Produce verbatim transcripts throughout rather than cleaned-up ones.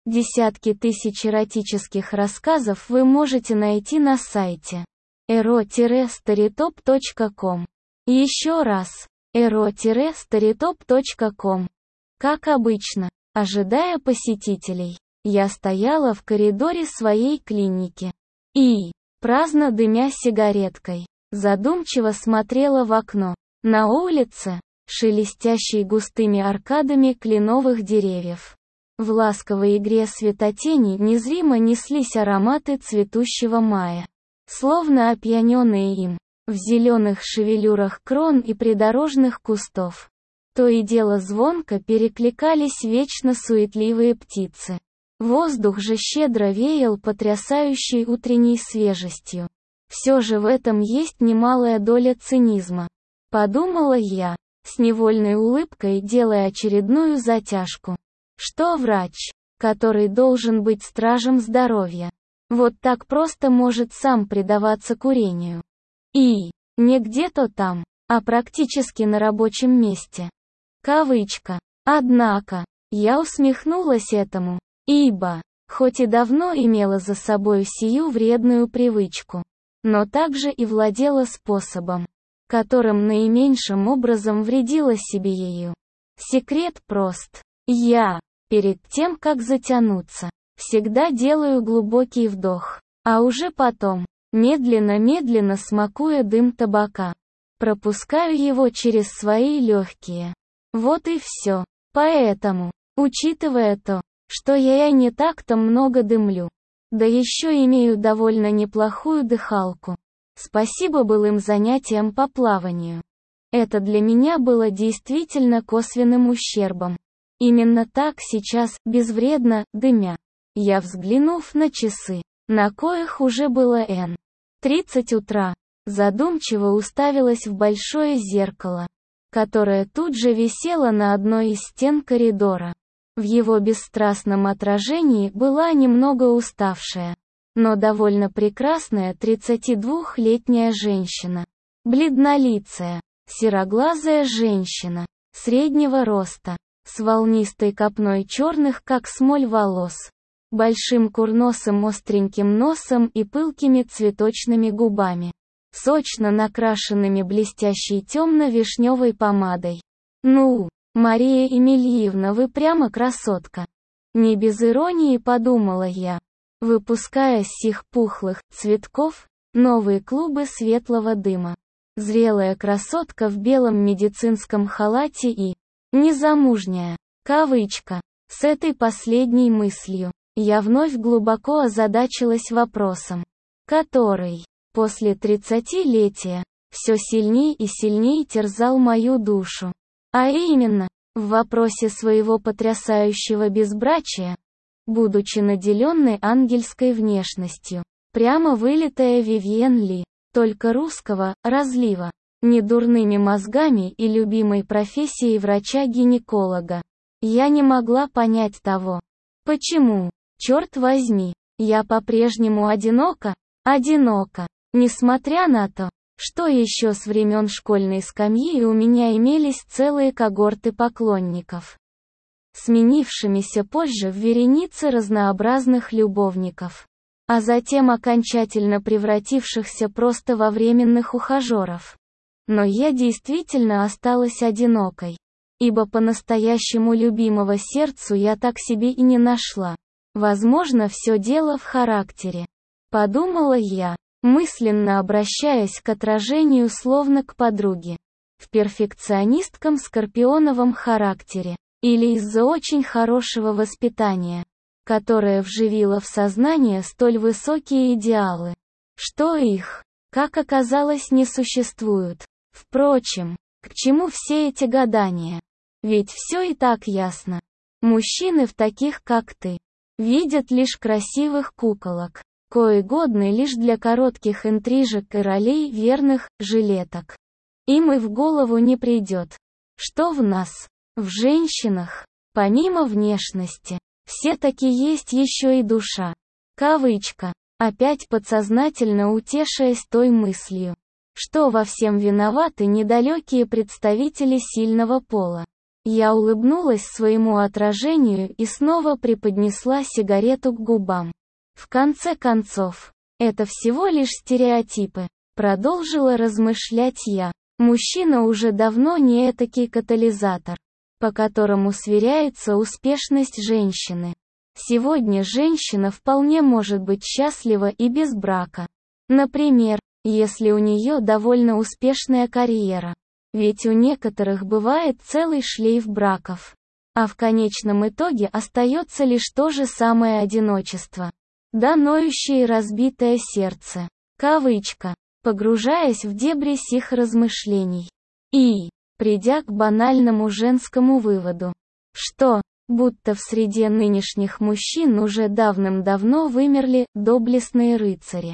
Десятки тысяч эротических рассказов вы можете найти на сайте эро старитоп точка ком. Еще раз, эро старитоп точка ком. Как обычно, ожидая посетителей, я стояла в коридоре своей клиники и, праздно дымя сигареткой, задумчиво смотрела в окно. На улице, шелестящей густыми аркадами кленовых деревьев, в ласковой игре светотени незримо неслись ароматы цветущего мая. Словно опьяненные им, в зеленых шевелюрах крон и придорожных кустов. То и дело звонко перекликались вечно суетливые птицы. Воздух же щедро веял потрясающей утренней свежестью. Все же в этом есть немалая доля цинизма. Подумала я, с невольной улыбкой делая очередную затяжку. Что врач, который должен быть стражем здоровья, вот так просто может сам предаваться курению? И, не где-то там, а практически на рабочем месте. Кавычка. Однако, я усмехнулась этому, ибо, хоть и давно имела за собой сию вредную привычку, но также и владела способом, которым наименьшим образом вредила себе ею. Секрет прост. Я, перед тем как затянуться, всегда делаю глубокий вдох, а уже потом, медленно-медленно смакуя дым табака, пропускаю его через свои легкие. Вот и все. Поэтому, учитывая то, что я и не так-то много дымлю, да еще имею довольно неплохую дыхалку, спасибо былым занятиям по плаванию. Это для меня было действительно косвенным ущербом. Именно так сейчас, безвредно, дымя. Я, взглянув на часы, на коих уже было эн тридцать утра, задумчиво уставилась в большое зеркало, которое тут же висело на одной из стен коридора. В его бесстрастном отражении была немного уставшая, но довольно прекрасная тридцатидвухлетняя женщина. Бледнолицая, сероглазая женщина, среднего роста, с волнистой копной черных как смоль волос, большим курносым остреньким носом и пылкими цветочными губами, сочно накрашенными блестящей темно-вишневой помадой. Ну, Мария Емельевна, вы прямо красотка. Не без иронии подумала я, выпуская с сих пухлых цветков новые клубы светлого дыма. Зрелая красотка в белом медицинском халате и незамужняя, кавычка. С этой последней мыслью я вновь глубоко озадачилась вопросом, который, после тридцатилетия, все сильней и сильней терзал мою душу. А именно, в вопросе своего потрясающего безбрачия, будучи наделенной ангельской внешностью, прямо вылитая Вивьен Ли, только русского разлива, недурными мозгами и любимой профессией врача-гинеколога, я не могла понять того, почему, черт возьми, я по-прежнему одинока, одинока, несмотря на то, что еще с времен школьной скамьи у меня имелись целые когорты поклонников, сменившимися позже в вереницы разнообразных любовников, а затем окончательно превратившихся просто во временных ухажеров. Но я действительно осталась одинокой, ибо по-настоящему любимого сердцу я так себе и не нашла. Возможно, все дело в характере. Подумала я, мысленно обращаясь к отражению словно к подруге. В перфекционистком скорпионовом характере, или из-за очень хорошего воспитания, которое вживило в сознание столь высокие идеалы, что их, как оказалось, не существует. Впрочем, к чему все эти гадания? Ведь все и так ясно. Мужчины в таких, как ты, видят лишь красивых куколок, кои годны лишь для коротких интрижек и ролей верных жилеток. Им и в голову не придет, что в нас, в женщинах, помимо внешности, все-таки есть еще и душа. Кавычка. Опять подсознательно утешаясь той мыслью, что во всем виноваты недалекие представители сильного пола. Я улыбнулась своему отражению и снова приподнесла сигарету к губам. В конце концов, это всего лишь стереотипы, продолжила размышлять я. Мужчина уже давно не этакий катализатор, по которому сверяется успешность женщины. Сегодня женщина вполне может быть счастлива и без брака. Например, если у нее довольно успешная карьера. Ведь у некоторых бывает целый шлейф браков. А в конечном итоге остается лишь то же самое одиночество. Да ноющее и разбитое сердце. Кавычка. Погружаясь в дебри сих размышлений. И, придя к банальному женскому выводу, что, будто в среде нынешних мужчин уже давным-давно вымерли доблестные рыцари.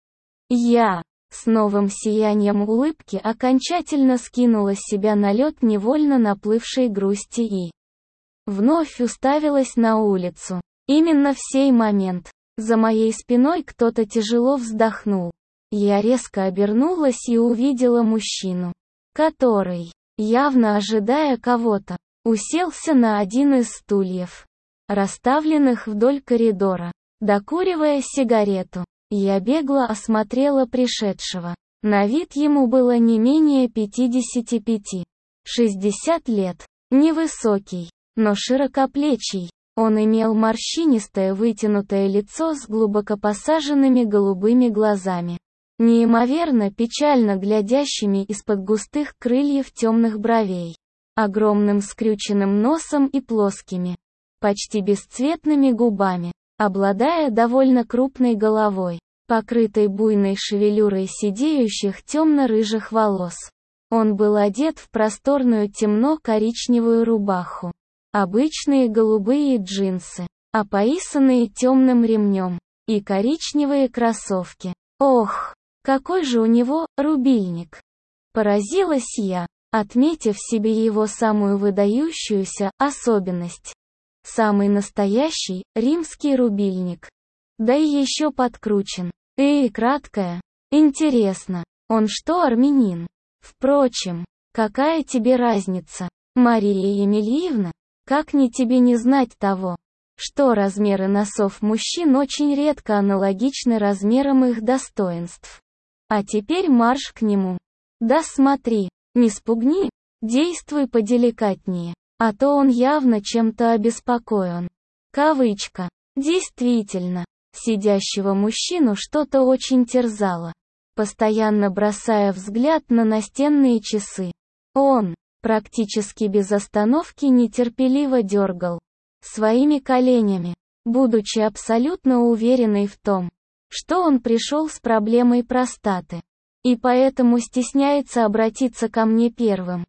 Я, с новым сиянием улыбки, окончательно скинула с себя налет невольно наплывшей грусти и вновь уставилась на улицу. Именно в сей момент, за моей спиной кто-то тяжело вздохнул. Я резко обернулась и увидела мужчину, который, явно ожидая кого-то, уселся на один из стульев, расставленных вдоль коридора, докуривая сигарету. Я бегло осмотрела пришедшего. На вид ему было не менее пятидесяти пяти. шестьдесят лет. Невысокий, но широкоплечий. Он имел морщинистое вытянутое лицо с глубоко посаженными голубыми глазами, неимоверно печально глядящими из-под густых крыльев темных бровей, огромным скрюченным носом и плоскими, почти бесцветными губами. Обладая довольно крупной головой, покрытой буйной шевелюрой сидеющих темно-рыжих волос. Он был одет в просторную темно-коричневую рубаху, обычные голубые джинсы, опоясанные темным ремнем, и коричневые кроссовки. Ох, какой же у него рубильник! Поразилась я, отметив себе его самую выдающуюся особенность. Самый настоящий, римский рубильник. Да и еще подкручен. И краткое. Интересно, он что, армянин? Впрочем, какая тебе разница, Мария Емельевна? Как не тебе не знать того, что размеры носов мужчин очень редко аналогичны размерам их достоинств. А теперь марш к нему. Да смотри, не спугни, действуй поделикатнее. А то он явно чем-то обеспокоен. Кавычка. Действительно, сидящего мужчину что-то очень терзало, постоянно бросая взгляд на настенные часы. Он, практически без остановки, нетерпеливо дергал своими коленями, будучи абсолютно уверенный в том, что он пришел с проблемой простаты, и поэтому стесняется обратиться ко мне первым.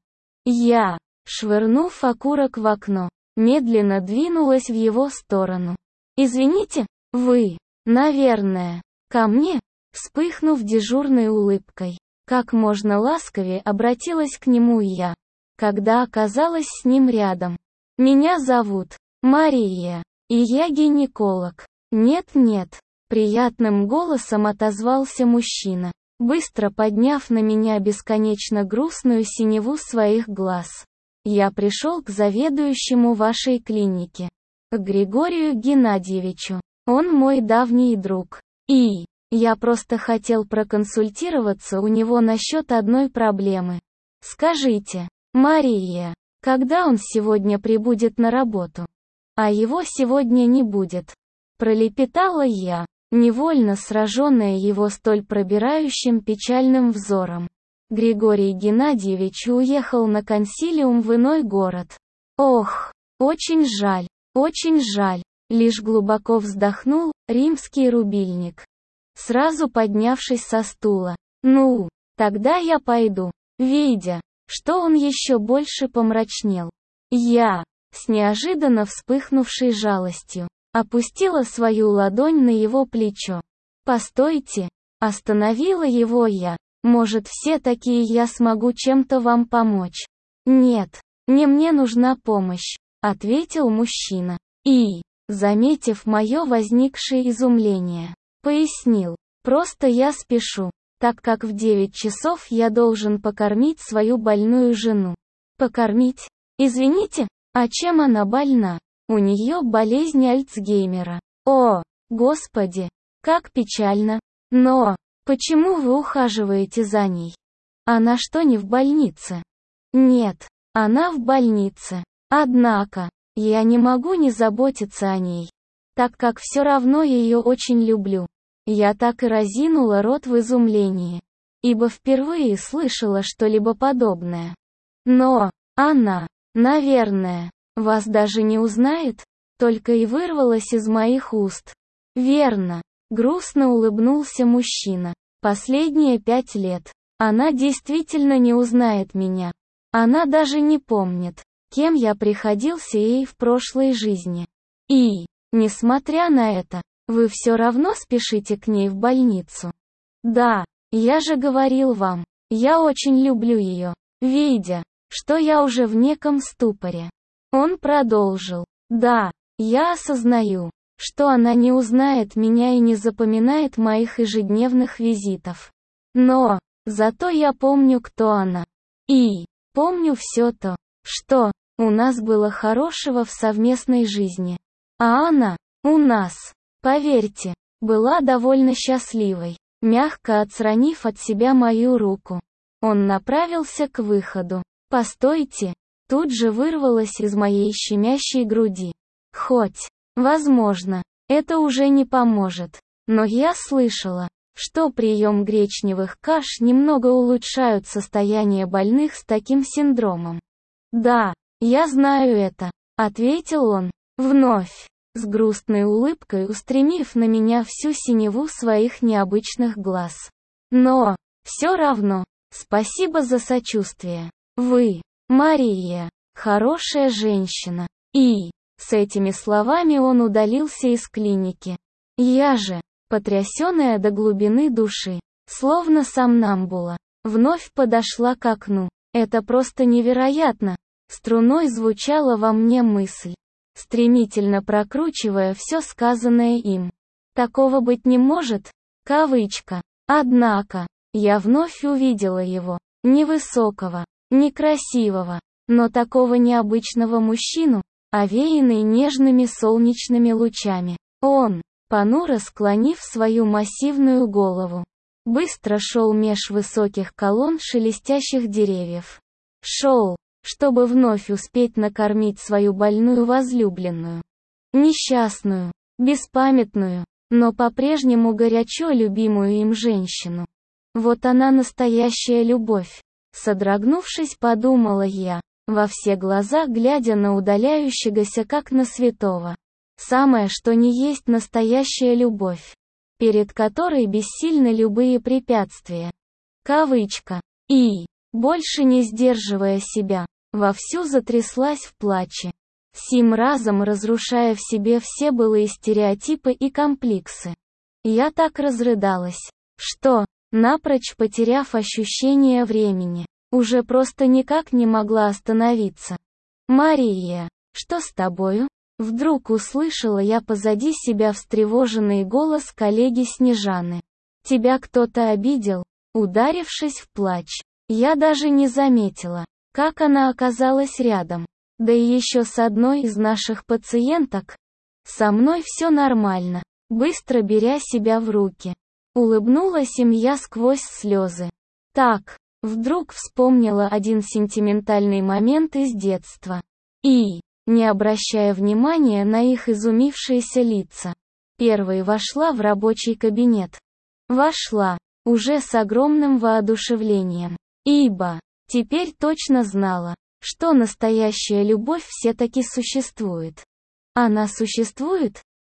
Я, швырнув окурок в окно, медленно двинулась в его сторону. «Извините, вы, наверное, ко мне?» Вспыхнув дежурной улыбкой, как можно ласковее обратилась к нему я, когда оказалась с ним рядом. «Меня зовут Мария, и я гинеколог». «Нет-нет», приятным голосом отозвался мужчина, быстро подняв на меня бесконечно грустную синеву своих глаз. «Я пришел к заведующему вашей клиники, к Григорию Геннадьевичу. Он мой давний друг. И я просто хотел проконсультироваться у него насчет одной проблемы. Скажите, Мария, когда он сегодня прибудет на работу?» «А его сегодня не будет», пролепетала я, невольно сраженная его столь пробирающим печальным взором. Григорий Геннадьевич уехал на консилиум в иной город. Ох, очень жаль, очень жаль, лишь глубоко вздохнул римский рубильник, сразу поднявшись со стула. «Ну, тогда я пойду», видя, что он еще больше помрачнел. Я, с неожиданно вспыхнувшей жалостью, опустила свою ладонь на его плечо. «Постойте», остановила его я. «Может, все такие, я смогу чем-то вам помочь?» «Нет, не мне нужна помощь», ответил мужчина. И, заметив мое возникшее изумление, пояснил. «Просто я спешу, так как в девять часов я должен покормить свою больную жену». «Покормить? Извините, а чем она больна? У нее болезнь Альцгеймера. О, Господи, как печально. Но, почему вы ухаживаете за ней? Она что, не в больнице? Нет, она в больнице. Однако, я не могу не заботиться о ней, так как все равно ее очень люблю. Я так и разинула рот в изумлении, ибо впервые слышала что-либо подобное. Но, она, наверное, вас даже не узнает, только и вырвалось из моих уст. Верно, грустно улыбнулся мужчина. Последние пять лет. Она действительно не узнает меня. Она даже не помнит, кем я приходился ей в прошлой жизни. И, несмотря на это, вы все равно спешите к ней в больницу. Да, я же говорил вам, я очень люблю ее. Видя, что я уже в неком ступоре, он продолжил. Да, я осознаю, что она не узнает меня и не запоминает моих ежедневных визитов. Но, зато я помню, кто она. И, помню все то, что у нас было хорошего в совместной жизни. А она, у нас, поверьте, была довольно счастливой. Мягко отстранив от себя мою руку, он направился к выходу. «Постойте!» Тут же вырвалось из моей щемящей груди. Хоть, возможно, это уже не поможет, но я слышала, что прием гречневых каш немного улучшают состояние больных с таким синдромом. «Да, я знаю это», — ответил он, вновь, с грустной улыбкой устремив на меня всю синеву своих необычных глаз. «Но, все равно, спасибо за сочувствие. Вы, Мария, хорошая женщина». И, с этими словами он удалился из клиники. Я же, потрясенная до глубины души, словно сомнамбула, вновь подошла к окну. Это просто невероятно. Струной звучала во мне мысль, стремительно прокручивая все сказанное им. Такого быть не может, кавычка. Однако, я вновь увидела его, невысокого, некрасивого, но такого необычного мужчину, овеянный нежными солнечными лучами. Он, понуро склонив свою массивную голову, быстро шел меж высоких колонн шелестящих деревьев. Шел, чтобы вновь успеть накормить свою больную возлюбленную. Несчастную, беспамятную, но по-прежнему горячо любимую им женщину. Вот она настоящая любовь. Содрогнувшись, подумала я, во все глаза глядя на удаляющегося как на святого. Самое что ни есть настоящая любовь, перед которой бессильны любые препятствия. Кавычка. И, больше не сдерживая себя, вовсю затряслась в плаче, сим разом разрушая в себе все былые стереотипы и комплексы. Я так разрыдалась, что, напрочь потеряв ощущение времени, уже просто никак не могла остановиться. «Мария, что с тобою?» Вдруг услышала я позади себя встревоженный голос коллеги Снежаны. «Тебя кто-то обидел?» Ударившись в плач, я даже не заметила, как она оказалась рядом. Да и еще с одной из наших пациенток. Со мной все нормально. Быстро беря себя в руки, улыбнулась им я сквозь слезы. Так, вдруг вспомнила один сентиментальный момент из детства. И, не обращая внимания на их изумившиеся лица, первой вошла в рабочий кабинет. Вошла, уже с огромным воодушевлением, ибо, теперь точно знала, что настоящая любовь все-таки существует. Она существует,